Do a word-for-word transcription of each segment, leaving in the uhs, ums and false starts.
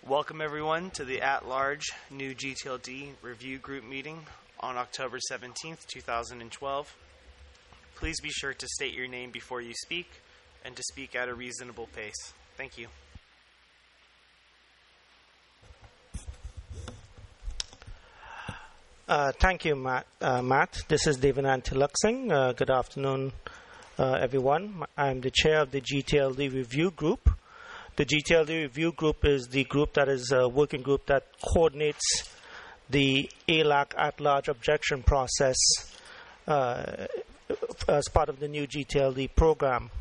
Welcome everyone to the at-large new G T L D review group meeting on October seventeenth, two thousand twelve. Please be sure to state your name before you speak and to speak at a reasonable pace. Thank you. Uh, thank you, Matt. Uh, Matt. This is Devananthi Luxing. Uh, good afternoon, uh, everyone. I'm the chair of the G T L D review group. The G T L D review group is the group that is a working group that coordinates the A L A C at-large objection process uh, as part of the new G T L D program.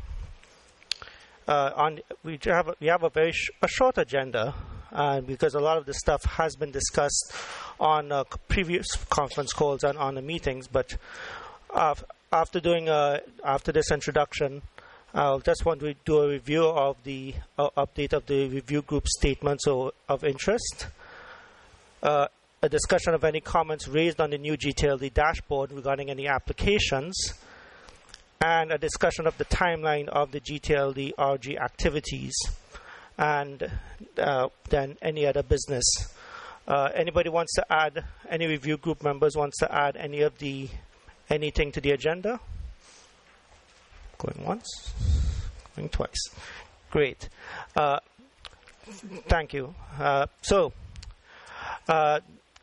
Uh, on, we have a, we have a very sh- a short agenda uh, because a lot of the stuff has been discussed on uh, previous conference calls and on the meetings. But uh, after doing uh, after this introduction, I just want to do a review of the uh, update of the review group statements of, of interest, uh, a discussion of any comments raised on the new G T L D dashboard regarding any applications, and a discussion of the timeline of the G T L D R G activities, and uh, then any other business. Uh, anybody wants to add, any review group members wants to add any of the, anything to the agenda? Going once, going twice. Great. Uh, thank you. Uh, so, uh,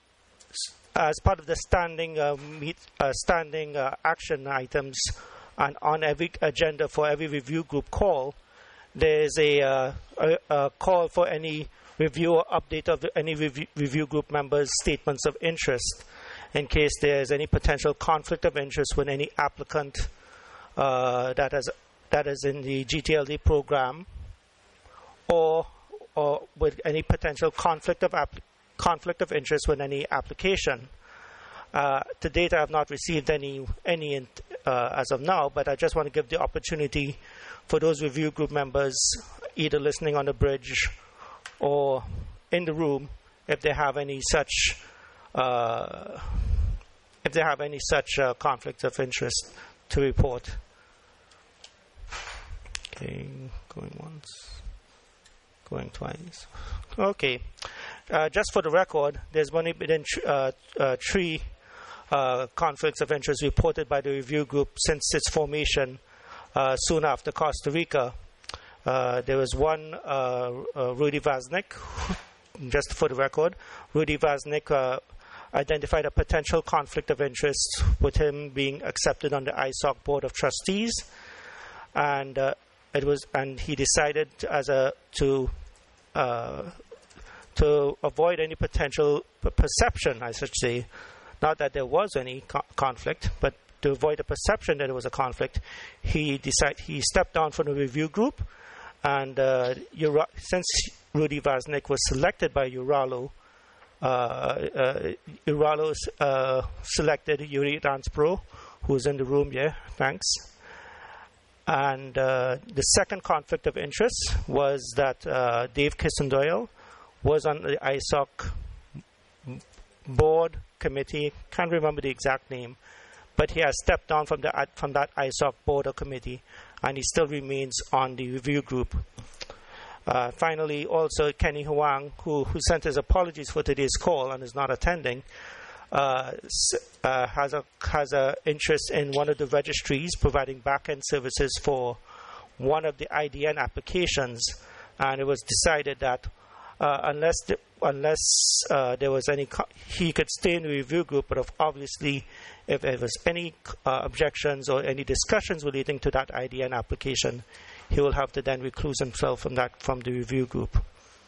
as part of the standing uh, meet, uh, standing uh, action items and on every agenda for every review group call, there's a, uh, a, a call for any review or update of the, any review, review group members' statements of interest in case there's any potential conflict of interest with any applicant uh, that, has, that is in the G T L D program, or or with any potential conflict of app, conflict of interest with any application. Uh, to date, I have not received any any uh, as of now, but I just want to give the opportunity for those review group members, either listening on the bridge or in the room, if they have any such uh, if they have any such uh, conflicts of interest to report. Okay, going once, going twice. Okay, uh, just for the record, there's only been uh, uh, three uh, conflicts of interest reported by the review group since its formation uh, soon after Costa Rica. Uh, there was one, uh, uh, Rudy Vaznik, just for the record. Rudy Vaznik uh, identified a potential conflict of interest with him being accepted on the I S O C Board of Trustees, and uh, it was, and he decided as a to uh, to avoid any potential perception, I should say, not that there was any co- conflict, but to avoid the perception that there was a conflict, he decided he stepped down from the review group. And uh, Ura- since Rudy Vaznik was selected by Uralo, uh, uh, Uralo uh, selected Yuri Ranspro, who's in the room here. Thanks. And uh, the second conflict of interest was that uh, Dave Kissendoyle was on the I S O C board committee. Can't remember the exact name, but he has stepped down from the from that I S O C board or committee, and he still remains on the review group. Uh, finally, also Kenny Huang, who, who sent his apologies for today's call and is not attending, uh, uh, has a has a interest in one of the registries providing back-end services for one of the I D N applications, and it was decided that uh, unless the, unless uh, there was any, co- he could stay in the review group, but if obviously if there was any uh, objections or any discussions relating to that I D N application, he will have to then recluse himself from that from the review group.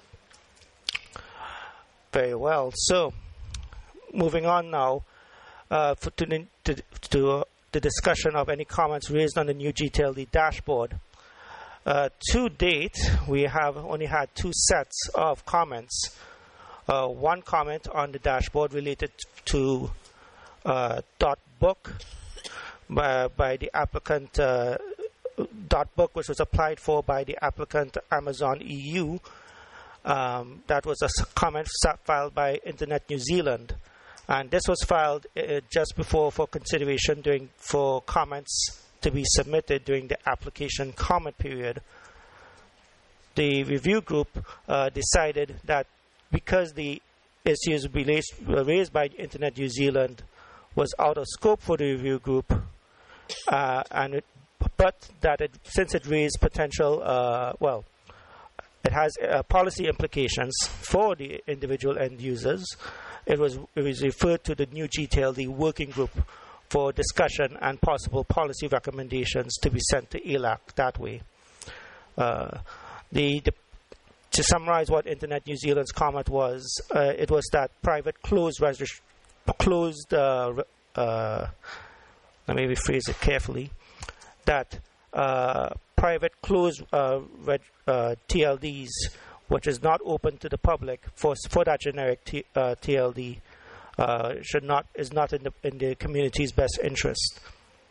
Very well. So, moving on now uh, for to, to, to uh, the discussion of any comments raised on the new G T L D dashboard. Uh, to date, we have only had two sets of comments. Uh, one comment on the dashboard related to uh, dot book by, by the applicant, uh, dot book which was applied for by the applicant Amazon E U. Um, that was a comment filed by Internet New Zealand, and this was filed uh, just before for consideration during for comments to be submitted during the application comment period. The review group uh, decided that because the issues raised, raised by Internet New Zealand was out of scope for the review group, uh, and it, but that it, since it raised potential, uh, well, it has uh, policy implications for the individual end users, it was, it was referred to the new G T L D working group for discussion and possible policy recommendations to be sent to A L A C that way. Uh, the, the To summarize what Internet New Zealand's comment was, uh, it was that private closed, regist- closed uh, uh, let me rephrase it carefully, that uh, private closed uh, reg- uh, T L Ds, which is not open to the public for for that generic T, uh, T L D, uh, should not is not in the in the community's best interest.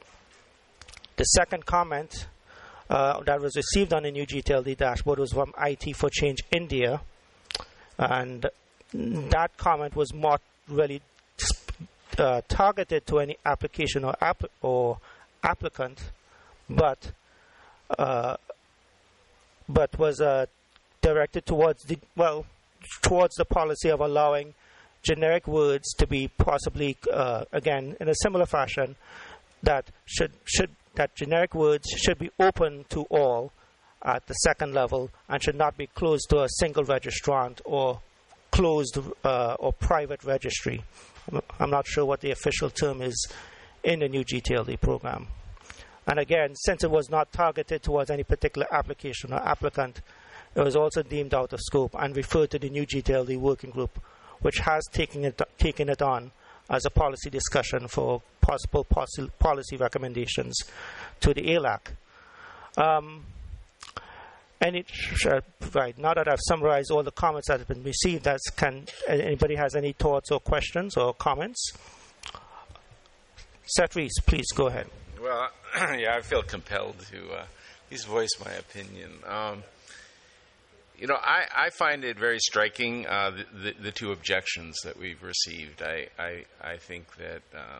The second comment Uh, that was received on the new G T L D dashboard was from I T for Change India, and that comment was not really uh, targeted to any application or app- or applicant, but uh, but was uh, directed towards the well towards the policy of allowing generic words to be possibly uh, again in a similar fashion that should should. that generic words should be open to all at the second level and should not be closed to a single registrant or closed uh, or private registry. I'm not sure what the official term is in the new G T L D program. And again, since it was not targeted towards any particular application or applicant, it was also deemed out of scope and referred to the new G T L D working group, which has taken it, taken it on as a policy discussion for possible policy recommendations to the A L A C. Um, and it, uh, right, now that I've summarized all the comments that have been received, that's, can anybody has any thoughts or questions or comments? Seth Reese, please go ahead. Well, yeah, I feel compelled to uh, at least voice my opinion. Um, You know, I, I find it very striking, uh, the, the, the two objections that we've received. I, I, I think that um,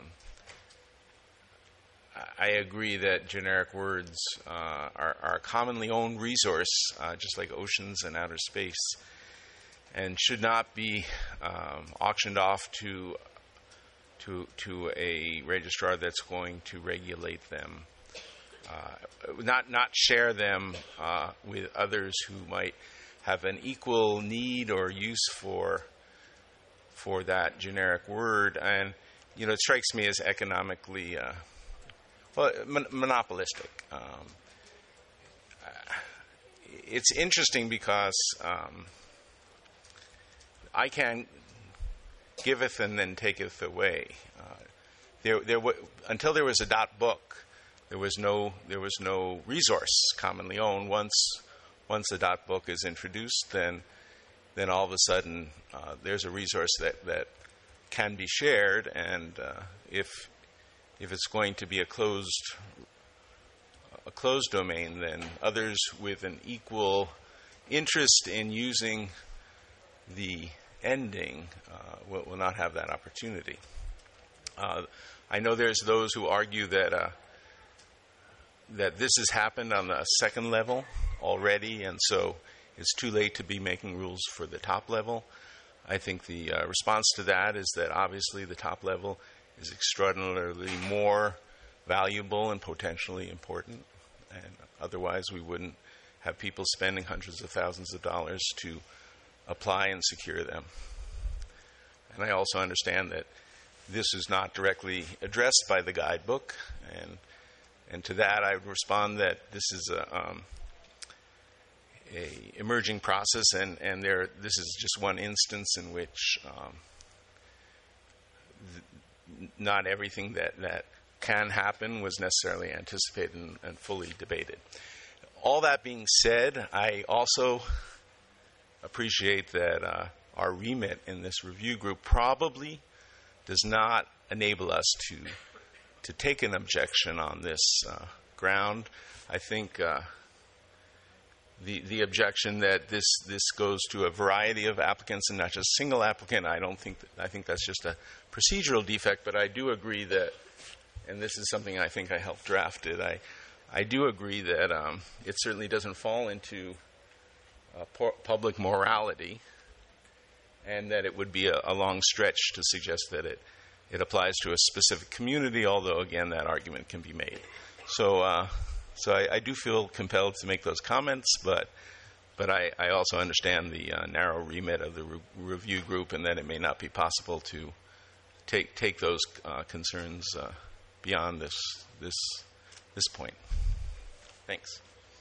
I agree that generic words uh, are, are a commonly owned resource, uh, just like oceans and outer space, and should not be um, auctioned off to, to, to a registrar that's going to regulate them, uh, not, not share them uh, with others who might have an equal need or use for for that generic word. And, you know, it strikes me as economically, uh, well, mon- monopolistic. Um, uh, it's interesting because um, I can giveth and then taketh away. Uh, there, there w- until there was a dot book, there was no there was no resource commonly owned. Once Once the dot book is introduced, then then all of a sudden uh, there's a resource that, that can be shared, and uh, if if it's going to be a closed a closed domain, then others with an equal interest in using the ending uh, will, will not have that opportunity. Uh, I know there's those who argue that uh, that this has happened on the second level already, and so it's too late to be making rules for the top level. I think the uh, response to that is that obviously the top level is extraordinarily more valuable and potentially important, and otherwise we wouldn't have people spending hundreds of thousands of dollars to apply and secure them. And I also understand that this is not directly addressed by the guidebook, and and to that I would respond that this is a um, a emerging process, and, and there this is just one instance in which um, th- not everything that, that can happen was necessarily anticipated and, and fully debated. All that being said, I also appreciate that uh, our remit in this review group probably does not enable us to to take an objection on this uh, ground. I think uh, the the objection that this this goes to a variety of applicants and not just a single applicant, I don't think that, I think that's just a procedural defect. But I do agree that, and this is something I think I helped draft it. I I do agree that um, it certainly doesn't fall into uh, pu- public morality and that it would be a, a long stretch to suggest that it, it applies to a specific community, although, again, that argument can be made. So uh, so I, I do feel compelled to make those comments, but but I, I also understand the uh, narrow remit of the re- review group and that it may not be possible to take take those uh, concerns uh, beyond this this this point. Thanks.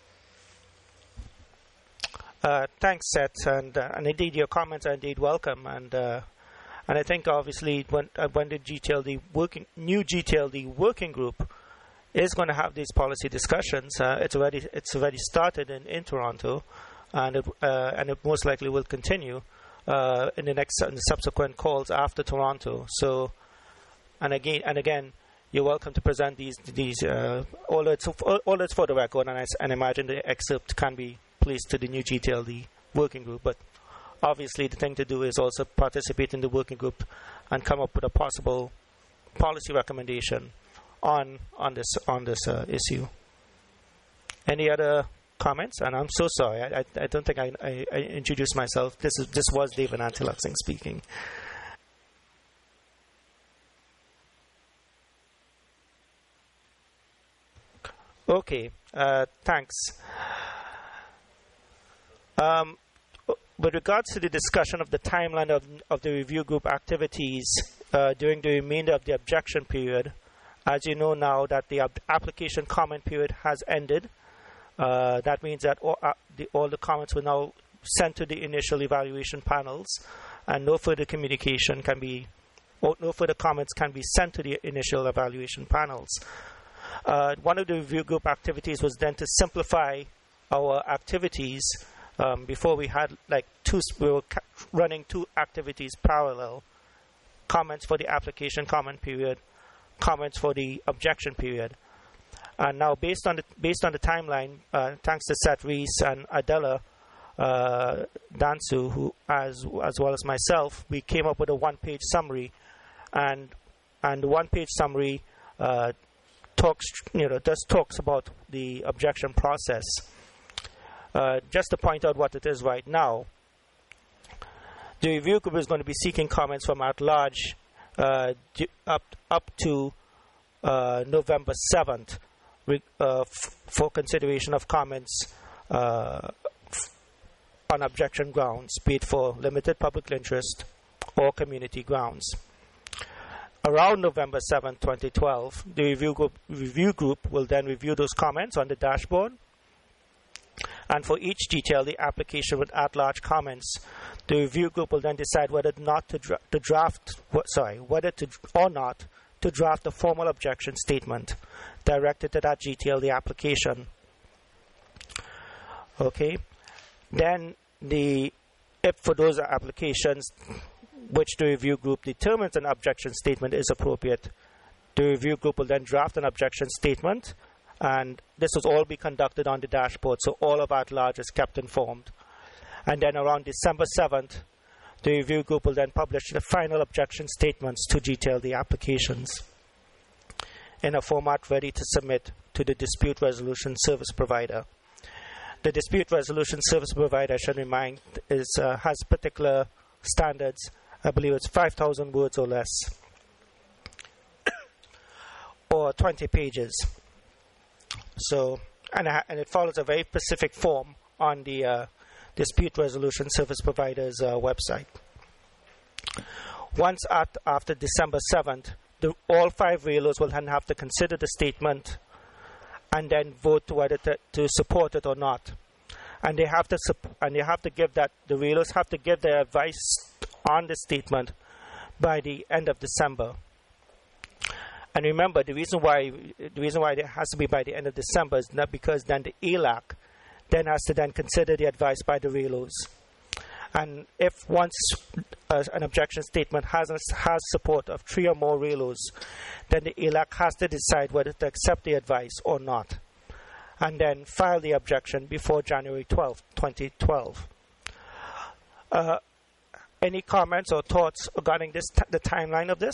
Uh, thanks, Seth, and uh, and indeed your comments are indeed welcome, and uh, and I think obviously when uh, when the G T L D working new G T L D working group is going to have these policy discussions, uh, it's already it's already started in, in Toronto, and it uh, and it most likely will continue uh, in the next in the subsequent calls after Toronto. So, and again and again. You're welcome to present these these uh, all it's all it's for the record, and I and imagine the excerpt can be placed to the new G T L D working group. But obviously, the thing to do is also participate in the working group and come up with a possible policy recommendation on on this on this uh, issue. Any other comments? And I'm so sorry, I I, I don't think I, I, I introduced myself. This is this was David Antiluxing speaking. Okay, uh, thanks. Um, with regards to the discussion of the timeline of, of the review group activities uh, during the remainder of the objection period, as you know now that the ab- application comment period has ended, uh, that means that all, uh, the, all the comments were now sent to the initial evaluation panels, and no further communication can be, or no further comments can be sent to the initial evaluation panels. Uh, one of the review group activities was then to simplify our activities. Um, before we had like two, we were ca- running two activities parallel: comments for the application comment period, comments for the objection period. And now, based on the based on the timeline, uh, thanks to Seth Reese and Adela uh, Dansu, who as as well as myself, we came up with a one-page summary, and and the one-page summary. Uh, talks, you know, just talks about the objection process. Uh, just to point out what it is right now, the review group is going to be seeking comments from at large uh, up up to uh, November seventh re- uh, f- for consideration of comments uh, f- on objection grounds, be it for limited public interest or community grounds. Around November seventh, twenty twelve, the review group, review group will then review those comments on the dashboard. And for each G T L D application with at-large comments, the review group will then decide whether not to, dra- to draft, what, sorry, whether to or not to draft a formal objection statement directed to that G T L D application. Okay, then the if for those applications which the review group determines an objection statement is appropriate, the review group will then draft an objection statement, and this will all be conducted on the dashboard, so all of at-large is kept informed. And then around December seventh, the review group will then publish the final objection statements to G T L D applications in a format ready to submit to the dispute resolution service provider. The dispute resolution service provider, I should remind, is, uh, has particular standards. I believe it's five thousand words or less, or twenty pages. So, and, uh, and it follows a very specific form on the uh, dispute resolution service provider's uh, website. Once at, after December seventh, the, all five R A L Os will then have to consider the statement and then vote whether to, to support it or not. And they have to and they have to give that the R A L Os have to give their advice on the statement by the end of December. And remember, the reason why the reason why it has to be by the end of December is not because then the A L A C then has to then consider the advice by the R A L Os. And if once uh, an objection statement has has support of three or more R A L Os, then the A L A C has to decide whether to accept the advice or not, and then file the objection before January twelfth, twenty twelve. Uh, Any comments or thoughts regarding this t- the timeline of this?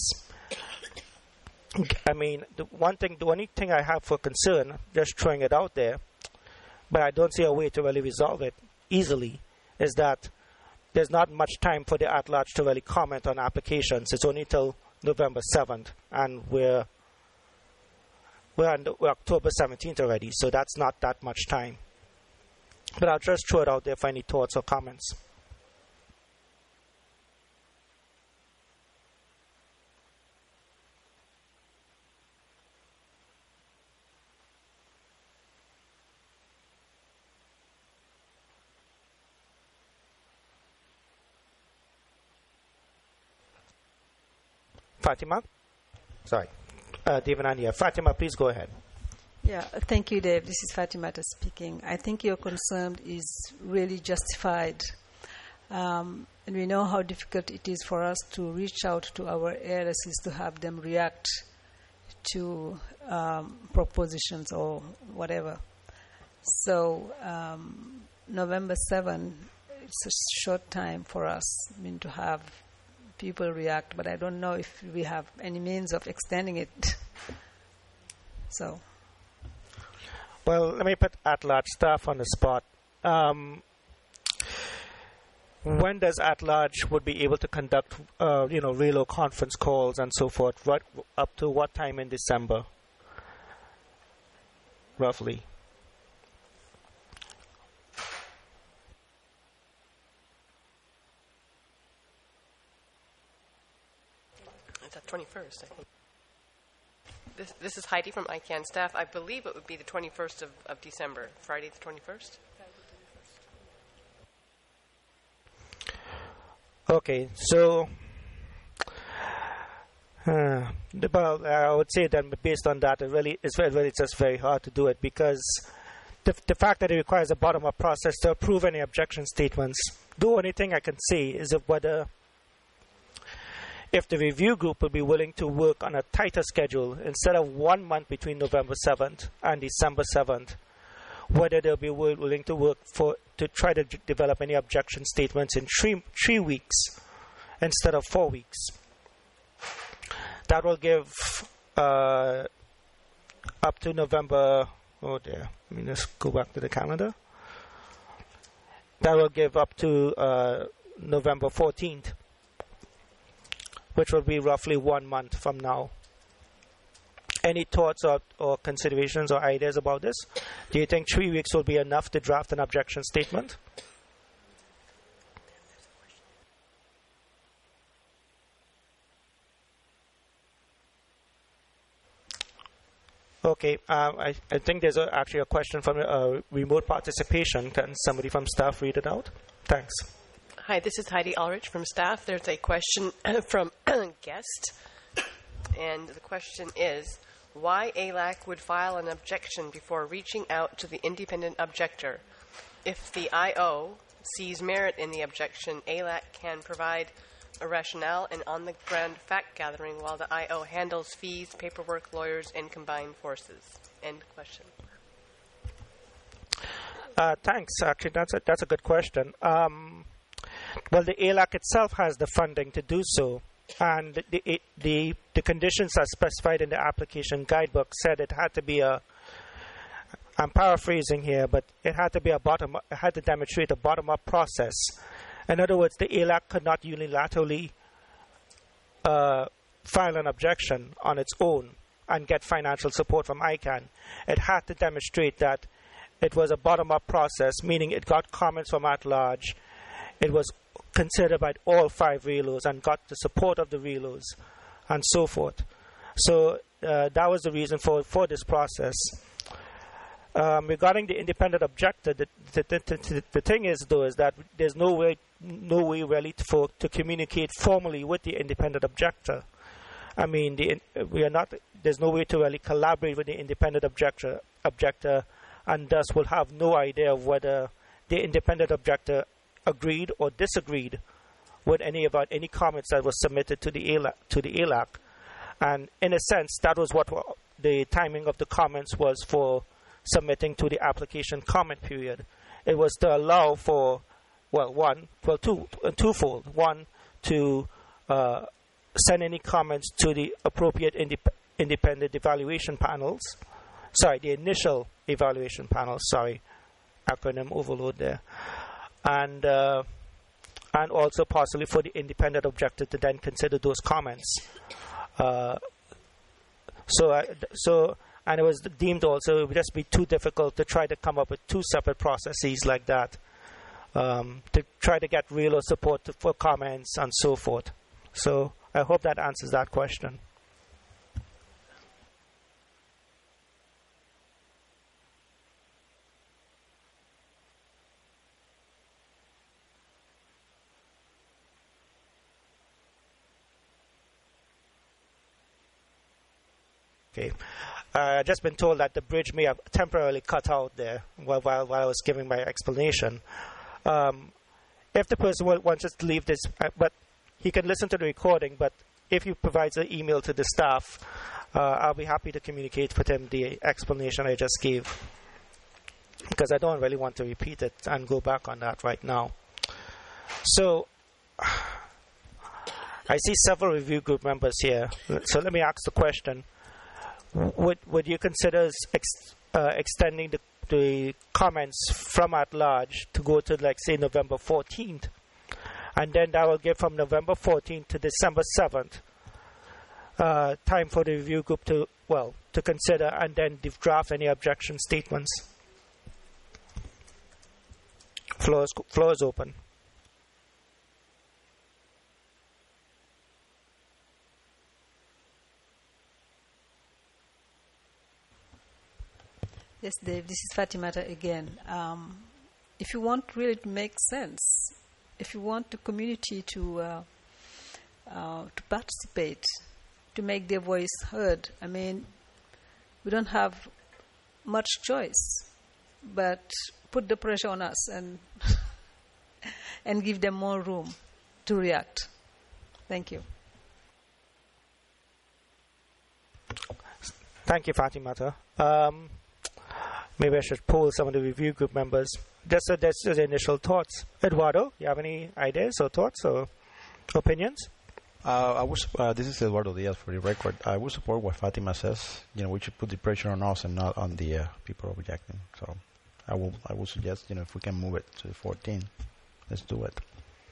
I mean, the one thing, the only thing I have for concern, just throwing it out there, but I don't see a way to really resolve it easily, is that there's not much time for the at-large to really comment on applications. It's only till November seventh, and we're we're, on the, we're October seventeenth already, so that's not that much time. But I'll just throw it out there for any thoughts or comments. Fatima? Sorry. Uh, Devanand here. Fatima, please go ahead. Yeah, thank you, Dave. This is Fatimata speaking. I think your concern is really justified. Um, and we know how difficult it is for us to reach out to our A L Ss to have them react to um, propositions or whatever. So um, November seventh, it's a short time for us, I mean, to have people react, but I don't know if we have any means of extending it. So, well, let me put at-large staff on the spot. Um, when does at-large would be able to conduct, uh, you know, reload conference calls and so forth? What, up to what time in December, roughly? twenty-first, I think. This, this is Heidi from I CANN staff. I believe it would be the twenty-first of, of December, Friday the twenty-first. Okay, so uh, well, I would say that based on that, it really it's very, really just very hard to do it, because the, the fact that it requires a bottom-up process to approve any objection statements. The only thing I can say is if whether if the review group will be willing to work on a tighter schedule instead of one month between November seventh and December seventh, whether they'll be willing to work for to try to d- develop any objection statements in three three weeks instead of four weeks. That will give uh, up to November. Oh dear, let me just go back to the calendar. That will give up to uh, November fourteenth, which will be roughly one month from now. Any thoughts or, or considerations or ideas about this? Do you think three weeks will be enough to draft an objection statement? Okay, um, I, I think there's a, actually a question from uh, remote participation. Can somebody from staff read it out? Thanks. Hi, this is Heidi Ulrich from staff. There's a question from guest, and the question is, why A L A C would file an objection before reaching out to the independent objector? If the I O sees merit in the objection, A L A C can provide a rationale and on-the-ground fact-gathering while the I O handles fees, paperwork, lawyers, and combined forces. End question. Uh, thanks. Actually, that's a, that's a good question. Um, well, the A L A C itself has the funding to do so. And the, the the the conditions as specified in the application guidebook said it had to be a. I'm paraphrasing here, but it had to be a bottom. It had to demonstrate a bottom-up process. In other words, the A L A C could not unilaterally uh, file an objection on its own and get financial support from I CANN. It had to demonstrate that it was a bottom-up process, meaning it got comments from at large. It was considered by all five R E L Os and got the support of the R E L Os and so forth. So uh, that was the reason for, for this process. Um, regarding the independent objector, the, the, the, the, the thing is, though, is that there's no way, no way really to, for, to communicate formally with the independent objector. I mean, the, we are not. There's no way to really collaborate with the independent objector, objector, and thus will have no idea of whether the independent objector agreed or disagreed with any about any comments that was submitted to the A L A C, to the A L A C. And in a sense, that was what the timing of the comments was for submitting to the application comment period. It was to allow for, well, one, well, two, uh, twofold. One, to uh, send any comments to the appropriate indep- independent evaluation panels. Sorry, the initial evaluation panels. Sorry, acronym overload there. And uh, and also possibly for the independent objector to then consider those comments. Uh, so, I, so, and it was deemed also it would just be too difficult to try to come up with two separate processes like that um, to try to get real support to, for comments and so forth. So, I hope that answers that question. Okay, uh, I've just been told that the bridge may have temporarily cut out there while, while, while I was giving my explanation. Um, if the person wants us to leave this, uh, but he can listen to the recording, but if he provides an email to the staff, uh, I'll be happy to communicate with him the explanation I just gave, because I don't really want to repeat it and go back on that right now. So, I see several review group members here, so let me ask the question. Would would you consider ex, uh, extending the, the comments from at large to go to, like, say, November fourteenth? And then that will give from November fourteenth to December seventh uh, time for the review group to, well, to consider and then draft any objection statements. Floor is, floor is open. Yes, Dave, this is Fatimata again. Um, if you want really to make sense, if you want the community to uh, uh, to participate, to make their voice heard, I mean, we don't have much choice, but put the pressure on us and and give them more room to react. Thank you. Thank you, Fatimata. Um, Maybe I should poll some of the review group members. Just so that's the initial thoughts. Eduardo, you have any ideas or thoughts or opinions? Uh, I was. Uh, this is Eduardo Diaz for the record. I would support what Fatima says. You know, we should put the pressure on us and not on the uh, people objecting. So, I will. I will suggest. You know, if we can move it to the fourteenth, let's do it.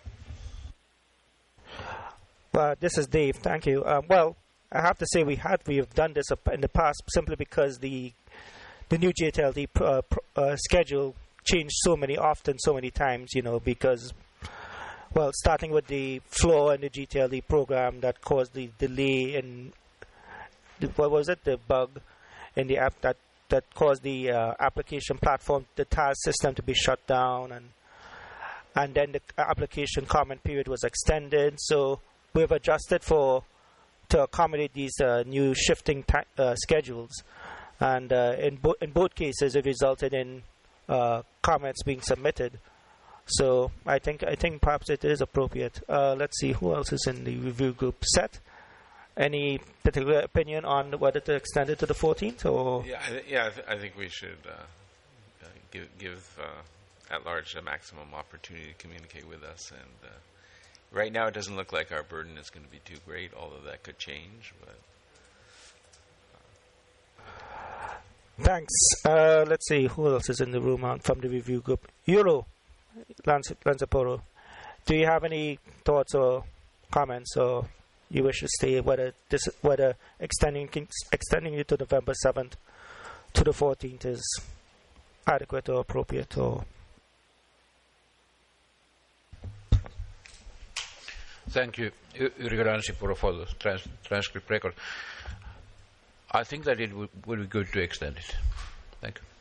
Well, this is Dave. Thank you. Um, well, I have to say we had we have done this in the past simply because the the new G T L D uh, uh, schedule changed so many often, so many times. You know, because well, starting with the flaw in the G T L D program that caused the delay in the, what was it, the bug in the app that that caused the uh, application platform, the task system to be shut down, and and then the application comment period was extended. So we've adjusted for to accommodate these uh, new shifting ta- uh, schedules, and uh, in, bo- in both cases, it resulted in uh, comments being submitted. So I think I think perhaps it is appropriate. Uh, let's see who else is in the review group. Set any particular opinion on whether to extend it to the fourteenth or? Yeah, I th- yeah, I, th- I think we should uh, uh, give give uh, at large a maximum opportunity to communicate with us. And uh, right now, it doesn't look like our burden is going to be too great, although that could change. But thanks. Uh, let's see who else is in the room on, from the review group. Euro, Lance, Lanzaporo, do you have any thoughts or comments, or you wish to stay whether this whether extending extending it to November seventh to the fourteenth is adequate or appropriate? Or thank you, Yrjö Ransipuro, for the trans- transcript record. I think that it would, would be good to extend it. Thank you.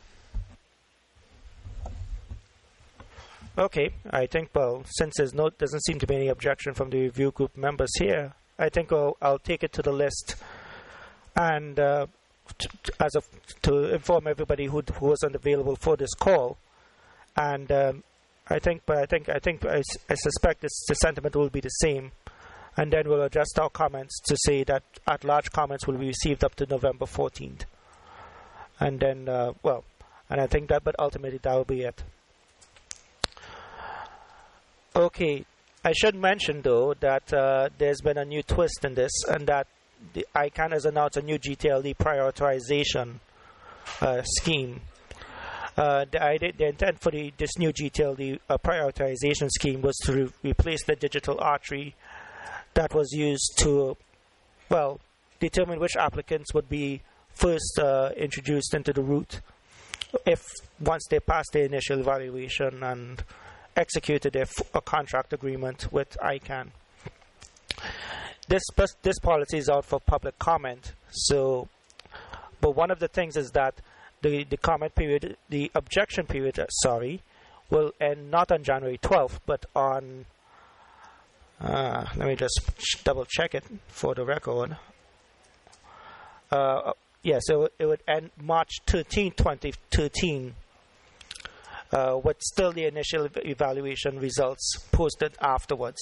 Okay, I think, well, since there's no, doesn't seem to be any objection from the review group members here, I think I'll, I'll take it to the list and uh, t- t- as of, to inform everybody who who was unavailable for this call. And um, I think, but I think, I think, I, s- I suspect this, the sentiment will be the same. And then we'll adjust our comments to say that at-large comments will be received up to November fourteenth. And then, uh, well, and I think that, but ultimately that will be it. Okay, I should mention though that uh, there's been a new twist in this, and that the I C A N has announced a new G T L D prioritization uh, scheme. Uh, the, idea, the intent for the, this new G T L D uh, prioritization scheme was to re- replace the digital artery that was used to, well, determine which applicants would be first uh, introduced into the route if once they passed the initial evaluation and executed a, f- a contract agreement with I CANN. This this policy is out for public comment. So, but one of the things is that the, the comment period, the objection period, uh, sorry, will end not on January twelfth, but on. Uh, let me just double check it for the record. Uh, yes, it, w- it would end March thirteenth, twenty thirteen. Uh, with still the initial ev- evaluation results posted afterwards.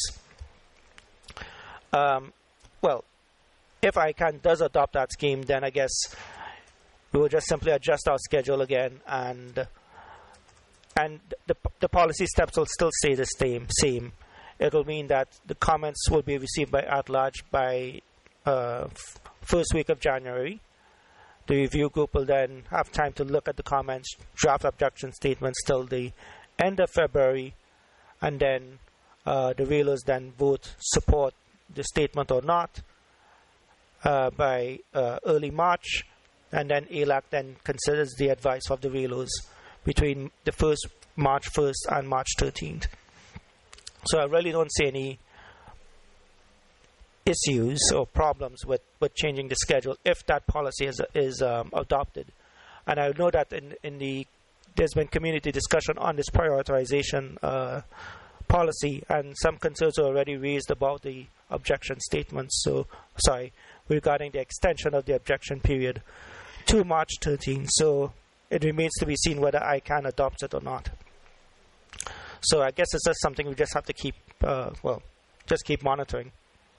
Um, well, if I CANN does adopt that scheme, then I guess we will just simply adjust our schedule again, and and the the policy steps will still stay the same. Same. It will mean that the comments will be received by at large by uh, f- first week of January. The review group will then have time to look at the comments, draft objection statements till the end of February, and then uh, the railers then vote support the statement or not uh, by uh, early March, and then A L A C then considers the advice of the railers between the first March first and March thirteenth. So I really don't see any issues or problems with, with changing the schedule if that policy is is um, adopted. And I know that in, in the there's been community discussion on this prioritization uh, policy, and some concerns are already raised about the objection statements. So, sorry, regarding the extension of the objection period to March thirteenth. So it remains to be seen whether I CANN adopts it or not. So I guess it's just something we just have to keep, uh, well, just keep monitoring.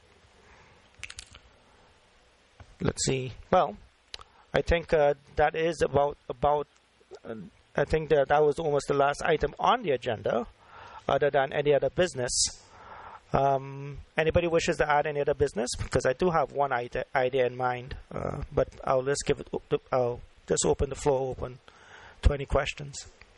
Let's see. Well, I think uh, that is about about. Uh, I think that that was almost the last item on the agenda, other than any other business. Um, anybody wishes to add any other business? Because I do have one idea, idea in mind, uh, but I'll just give it. I'll just open the floor open to any questions.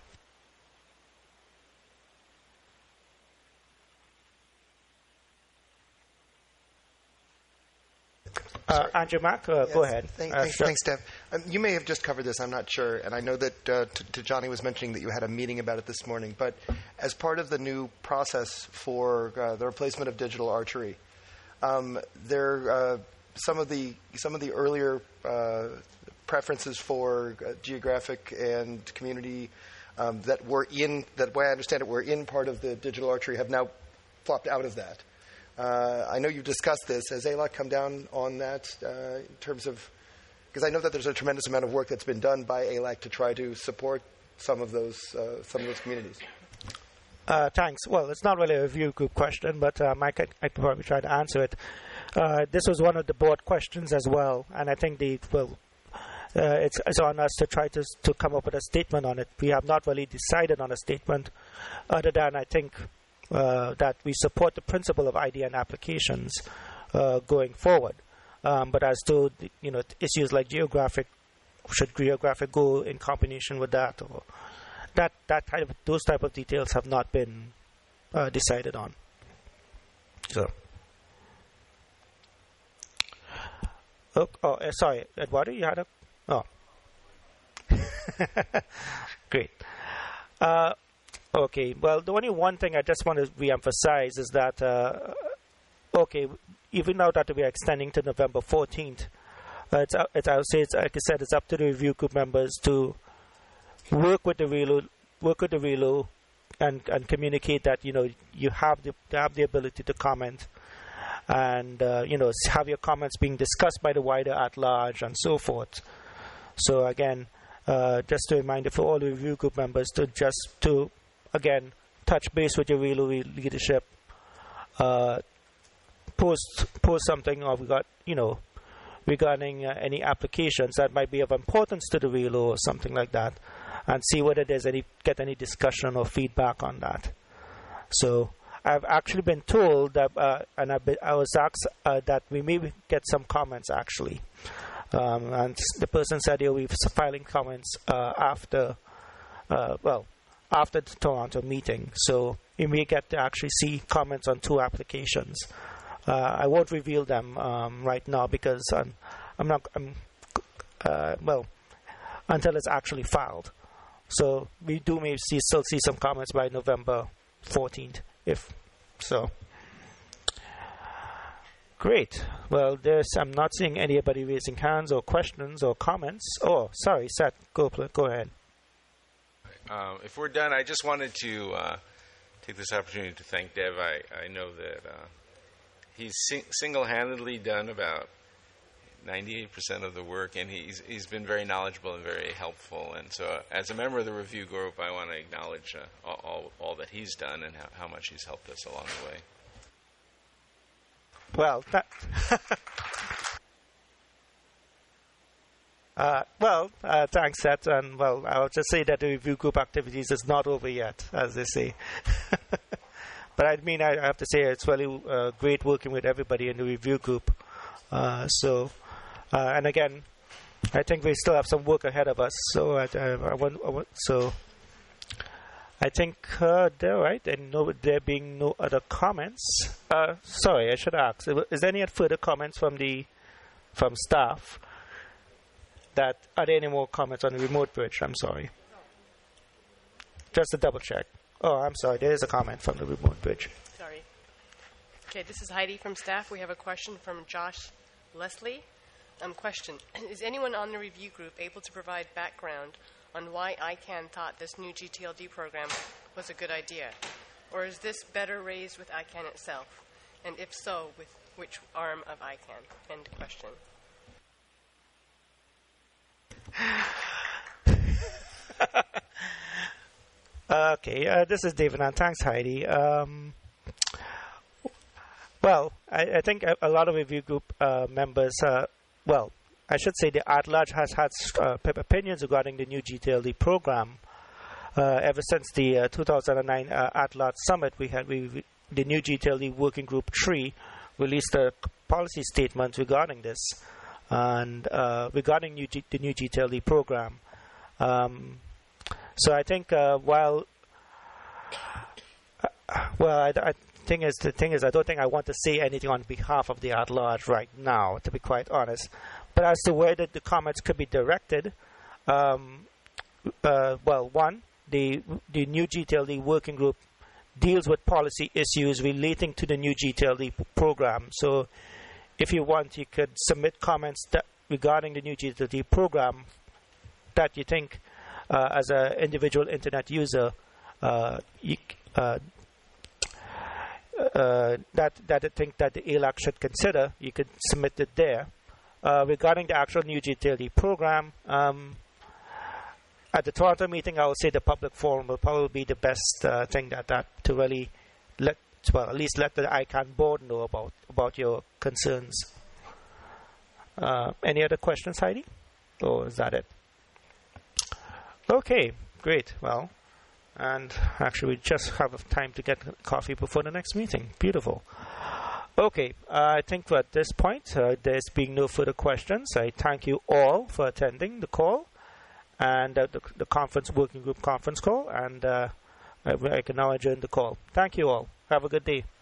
Uh, Andrew Mack, uh, yes, go ahead. Thank, uh, thanks, sure. thanks, Steph. Um, you may have just covered this, I'm not sure, and I know that uh, t- t- Johnny was mentioning that you had a meeting about it this morning, but as part of the new process for uh, the replacement of digital archery, um, there uh, some of the some of the earlier uh, preferences for uh, geographic and community um, that were in, that way I understand it, were in part of the digital archery have now flopped out of that. Uh, I know you've discussed this. Has A L A C come down on that uh, in terms of, because I know that there's a tremendous amount of work that's been done by A L A C to try to support some of those uh, some of those communities. Uh, thanks. Well, it's not really a review group question, but uh, Mike, I, I could probably try to answer it. Uh, this was one of the board questions as well, and I think the well, uh, it's, it's on us to try to to come up with a statement on it. We have not really decided on a statement, other than I think. Uh, that we support the principle of I D N applications uh, going forward. Um, but as to the, you know issues like geographic, should geographic go in combination with that, or that that type of, those type of details have not been uh, decided on. So, oh, oh uh, sorry, Eduardo, you had a oh, great. Uh, Okay, well, the only one thing I just want to re-emphasize is that, uh, okay, even now that we are extending to November fourteenth, uh, it's, it's, I would say, it's, like I said, it's up to the review group members to work with the relo, work with the relo, and and communicate that you know you have the have the ability to comment, and uh, you know have your comments being discussed by the wider at large and so forth. So again, uh, just a reminder for all the review group members to just to again, touch base with your relo leadership. Uh, post post something, or we got you know regarding uh, any applications that might be of importance to the relo or something like that, and see whether there's any get any discussion or feedback on that. So I've actually been told that, uh, and I've been, I was asked uh, that we may get some comments actually, um, and the person said he'll be filing comments uh, after. uh, well, after the Toronto meeting. So you may get to actually see comments on two applications. Uh, I won't reveal them um, right now because I'm, I'm not, I'm, uh, well, until it's actually filed. So we do maybe see, still see some comments by November fourteenth, if so. Great. Well, there's, I'm not seeing anybody raising hands or questions or comments. Oh, sorry, Seth, go, go ahead. Um, if we're done, I just wanted to uh, take this opportunity to thank Dev. I, I know that uh, he's sing- single-handedly done about ninety-eight percent of the work, and he's he's been very knowledgeable and very helpful. And so, uh, as a member of the review group, I want to acknowledge uh, all, all all that he's done and how, how much he's helped us along the way. Well, that uh, well, uh, thanks, Seth. And well, I'll just say that the review group activities is not over yet, as they say. But I mean, I have to say it's really uh, great working with everybody in the review group. Uh, so, uh, and again, I think we still have some work ahead of us. So, I, I, I want, I want, so I think uh, they're right, and no, there being no other comments. Uh, sorry, I should ask: is there any further comments from the from staff? That are there any more comments on the remote bridge? I'm sorry. Just to double check. Oh, I'm sorry. There is a comment from the remote bridge. Sorry. Okay, this is Heidi from staff. We have a question from Josh Leslie. Um, question: is anyone on the review group able to provide background on why I CANN thought this new G T L D program was a good idea? Or is this better raised with I CANN itself? And if so, with which arm of I CANN? End question. Okay, uh, this is David, and thanks, Heidi. Um, well, I, I think a, a lot of review group uh, members, uh, well, I should say the at-large has had uh, opinions regarding the new G T L D program. Uh, ever since the uh, two thousand nine uh, at-large summit, we had we, we, the new G T L D Working Group three released a policy statement regarding this and uh, regarding new G- the new G T L D program. Um, so I think uh, while uh, well, I, I thing is the thing is I don't think I want to say anything on behalf of the at-large right now, to be quite honest. But as to where the, the comments could be directed, um, uh, well, one, the the new G T L D working group deals with policy issues relating to the new G T L D p- program. So, if you want, you could submit comments that regarding the new G T L D program that you think, uh, as an individual internet user, uh, you, uh, uh, that that I think that the A L A C should consider. You could submit it there. Uh, regarding the actual new G T L D program, um, at the Toronto meeting, I would say the public forum will probably be the best uh, thing that, that to really let, well, at least let the I CANN board know about, about your concerns. Uh, any other questions, Heidi? Or is that it? Okay, great. Well, and actually we just have time to get coffee before the next meeting. Beautiful. Okay, uh, I think at this point, uh, there's being no further questions. I thank you all for attending the call and uh, the, the conference, working group conference call, and uh, I, I can now adjourn the call. Thank you all. Have a good day.